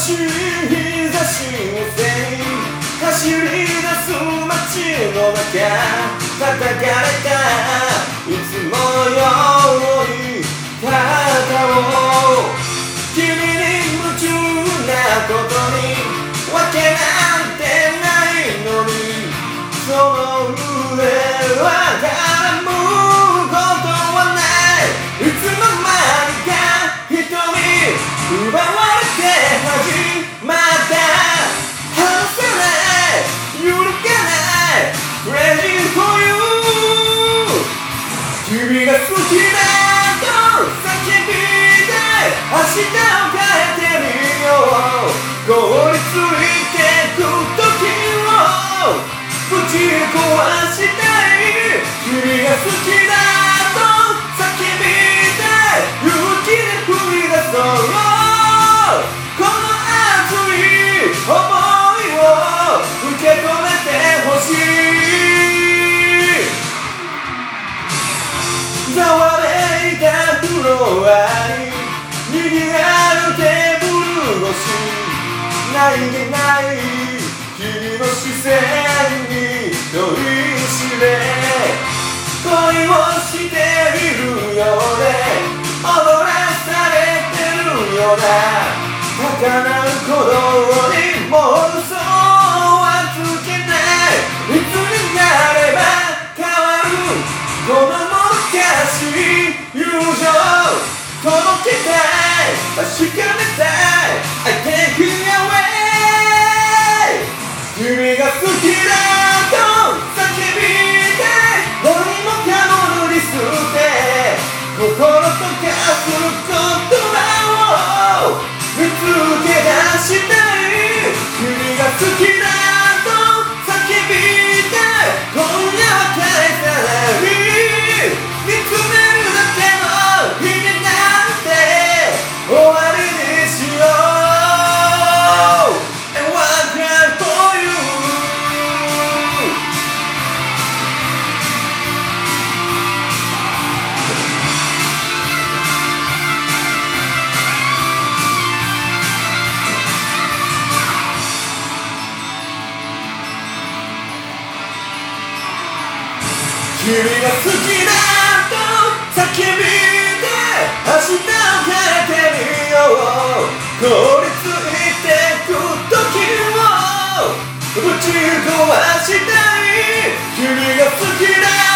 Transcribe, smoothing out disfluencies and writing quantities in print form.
しい日差しを背に走り出す街の中叩かれたいつもより肩を君に夢中なことにわけなんてないのにその上は誰もことはないいつの間にか瞳奪われて始まった離さない揺るがない Crazy for you 君が好きだと叫びたい明日を変えてみよう凍りついてく時をぶち壊したい君が好きだと叫びたい勇気で踏み出そうこの熱い想いを受け止めてほしいざわめいたフロアに賑わうテーブル越し何気ない君の視線に酔いしれ恋をしているようで踊らされてるような儚う鼓動にもう嘘はつけないいつになれば変わるこのもどかしい友情届けたい確かめたい I take you away 君が好きだと叫びたい何もかも塗り捨て心とかす言葉を見つけ出したい君が好きだと叫びたい今夜は返さない見つめるだけの日々なんて終わりにしよう And one cry for you 君が好きだと叫びで明日を変えてみよう凍りついてく時をぶち壊したい君が好きだ